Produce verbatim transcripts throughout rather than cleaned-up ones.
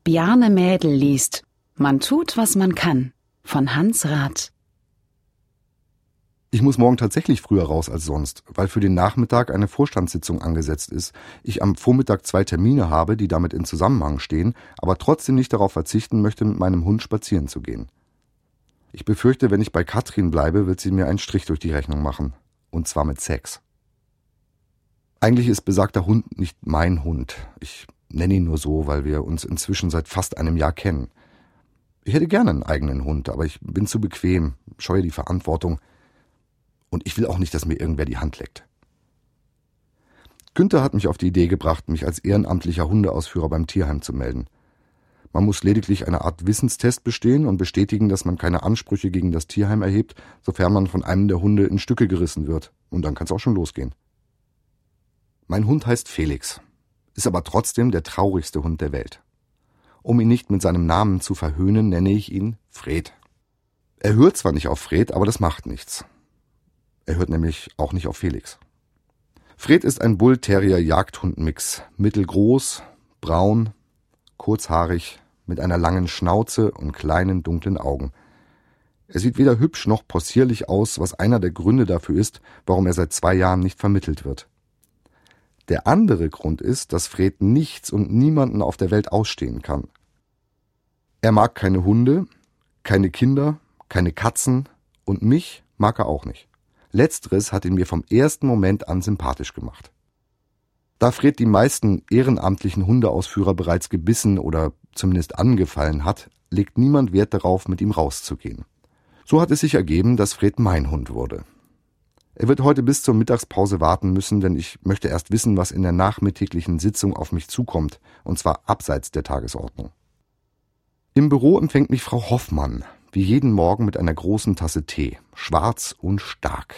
Bjarne Mädel liest Man tut, was man kann von Hans Rath. Ich muss morgen tatsächlich früher raus als sonst, weil für den Nachmittag eine Vorstandssitzung angesetzt ist. Ich am Vormittag zwei Termine habe, die damit in Zusammenhang stehen, aber trotzdem nicht darauf verzichten möchte, mit meinem Hund spazieren zu gehen. Ich befürchte, wenn ich bei Katrin bleibe, wird sie mir einen Strich durch die Rechnung machen. Und zwar mit Sex. Eigentlich ist besagter Hund nicht mein Hund. Ich nenne ihn nur so, weil wir uns inzwischen seit fast einem Jahr kennen. Ich hätte gerne einen eigenen Hund, aber ich bin zu bequem, scheue die Verantwortung. Und ich will auch nicht, dass mir irgendwer die Hand leckt. Günther hat mich auf die Idee gebracht, mich als ehrenamtlicher Hundeausführer beim Tierheim zu melden. Man muss lediglich eine Art Wissenstest bestehen und bestätigen, dass man keine Ansprüche gegen das Tierheim erhebt, sofern man von einem der Hunde in Stücke gerissen wird. Und dann kann es auch schon losgehen. Mein Hund heißt Felix, ist aber trotzdem der traurigste Hund der Welt. Um ihn nicht mit seinem Namen zu verhöhnen, nenne ich ihn Fred. Er hört zwar nicht auf Fred, aber das macht nichts. Er hört nämlich auch nicht auf Felix. Fred ist ein Bull-Terrier-Jagdhund-Mix. Mittelgroß, braun, kurzhaarig, mit einer langen Schnauze und kleinen dunklen Augen. Er sieht weder hübsch noch possierlich aus, was einer der Gründe dafür ist, warum er seit zwei Jahren nicht vermittelt wird. Der andere Grund ist, dass Fred nichts und niemanden auf der Welt ausstehen kann. Er mag keine Hunde, keine Kinder, keine Katzen und mich mag er auch nicht. Letzteres hat ihn mir vom ersten Moment an sympathisch gemacht. Da Fred die meisten ehrenamtlichen Hundeausführer bereits gebissen oder zumindest angefallen hat, legt niemand Wert darauf, mit ihm rauszugehen. So hat es sich ergeben, dass Fred mein Hund wurde. Er wird heute bis zur Mittagspause warten müssen, denn ich möchte erst wissen, was in der nachmittäglichen Sitzung auf mich zukommt, und zwar abseits der Tagesordnung. Im Büro empfängt mich Frau Hoffmann, wie jeden Morgen mit einer großen Tasse Tee, schwarz und stark.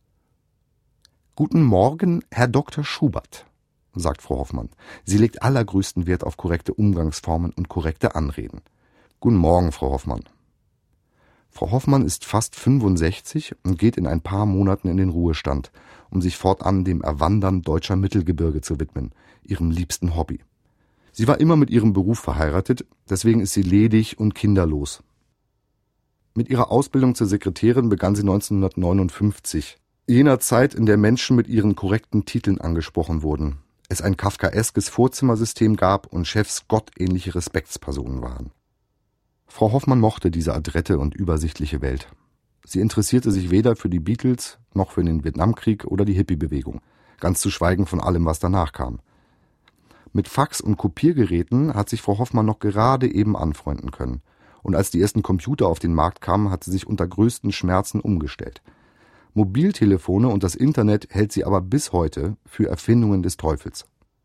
»Guten Morgen, Herr Doktor Schubert«, sagt Frau Hoffmann. Sie legt allergrößten Wert auf korrekte Umgangsformen und korrekte Anreden. »Guten Morgen, Frau Hoffmann.« Frau Hoffmann ist fast fünfundsechzig und geht in ein paar Monaten in den Ruhestand, um sich fortan dem Erwandern deutscher Mittelgebirge zu widmen, ihrem liebsten Hobby. Sie war immer mit ihrem Beruf verheiratet, deswegen ist sie ledig und kinderlos. Mit ihrer Ausbildung zur Sekretärin begann sie neunzehnhundertneunundfünfzig, jener Zeit, in der Menschen mit ihren korrekten Titeln angesprochen wurden, es ein kafkaeskes Vorzimmersystem gab und Chefs gottähnliche Respektspersonen waren. Frau Hoffmann mochte diese adrette und übersichtliche Welt. Sie interessierte sich weder für die Beatles noch für den Vietnamkrieg oder die Hippie-Bewegung, ganz zu schweigen von allem, was danach kam. Mit Fax- und Kopiergeräten hat sich Frau Hoffmann noch gerade eben anfreunden können. Und als die ersten Computer auf den Markt kamen, hat sie sich unter größten Schmerzen umgestellt. Mobiltelefone und das Internet hält sie aber bis heute für Erfindungen des Teufels.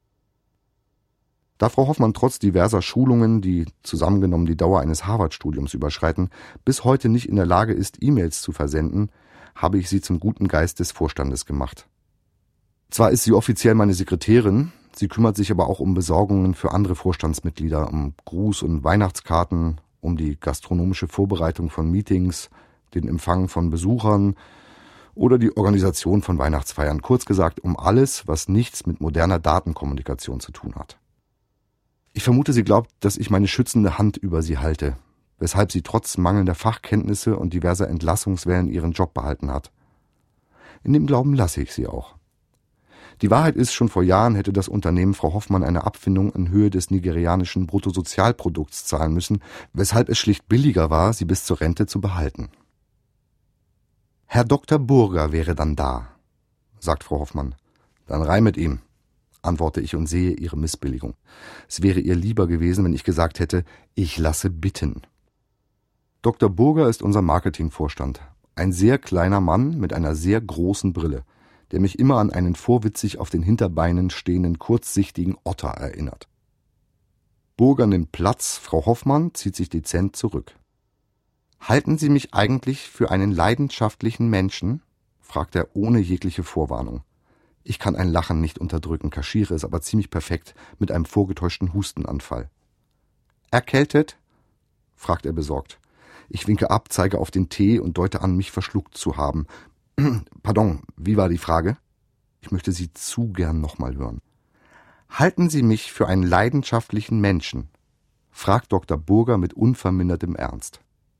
Da Frau Hoffmann trotz diverser Schulungen, die zusammengenommen die Dauer eines Harvard-Studiums überschreiten, bis heute nicht in der Lage ist, E-Mails zu versenden, habe ich sie zum guten Geist des Vorstandes gemacht. Zwar ist sie offiziell meine Sekretärin, sie kümmert sich aber auch um Besorgungen für andere Vorstandsmitglieder, um Gruß- und Weihnachtskarten, um die gastronomische Vorbereitung von Meetings, den Empfang von Besuchern oder die Organisation von Weihnachtsfeiern. Kurz gesagt, um alles, was nichts mit moderner Datenkommunikation zu tun hat. Ich vermute, sie glaubt, dass ich meine schützende Hand über sie halte, weshalb sie trotz mangelnder Fachkenntnisse und diverser Entlassungswellen ihren Job behalten hat. In dem Glauben lasse ich sie auch. Die Wahrheit ist, schon vor Jahren hätte das Unternehmen Frau Hoffmann eine Abfindung in Höhe des nigerianischen Bruttosozialprodukts zahlen müssen, weshalb es schlicht billiger war, sie bis zur Rente zu behalten. »Herr Doktor Burger wäre dann da«, sagt Frau Hoffmann. »Dann rein mit ihm«, antworte ich und sehe ihre Missbilligung. Es wäre ihr lieber gewesen, wenn ich gesagt hätte, ich lasse bitten. Doktor Burger ist unser Marketingvorstand. Ein sehr kleiner Mann mit einer sehr großen Brille, der mich immer an einen vorwitzig auf den Hinterbeinen stehenden, kurzsichtigen Otter erinnert. Burger nimmt Platz, Frau Hoffmann zieht sich dezent zurück. »Halten Sie mich eigentlich für einen leidenschaftlichen Menschen?« fragt er ohne jegliche Vorwarnung. Ich kann ein Lachen nicht unterdrücken, kaschiere es aber ziemlich perfekt mit einem vorgetäuschten Hustenanfall. »Erkältet?« fragt er besorgt. Ich winke ab, zeige auf den Tee und deute an, mich verschluckt zu haben. Pardon, wie war die Frage? Ich möchte sie zu gern nochmal hören. »Halten Sie mich für einen leidenschaftlichen Menschen?« fragt Doktor Burger mit unvermindertem Ernst.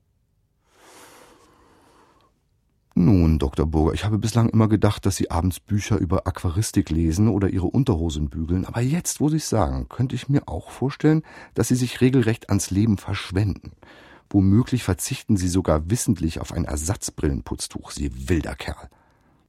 Nun, Doktor Burger, ich habe bislang immer gedacht, dass Sie abends Bücher über Aquaristik lesen oder Ihre Unterhosen bügeln. Aber jetzt, wo Sie es sagen, könnte ich mir auch vorstellen, dass Sie sich regelrecht ans Leben verschwenden. Womöglich verzichten Sie sogar wissentlich auf ein Ersatzbrillenputztuch, Sie wilder Kerl.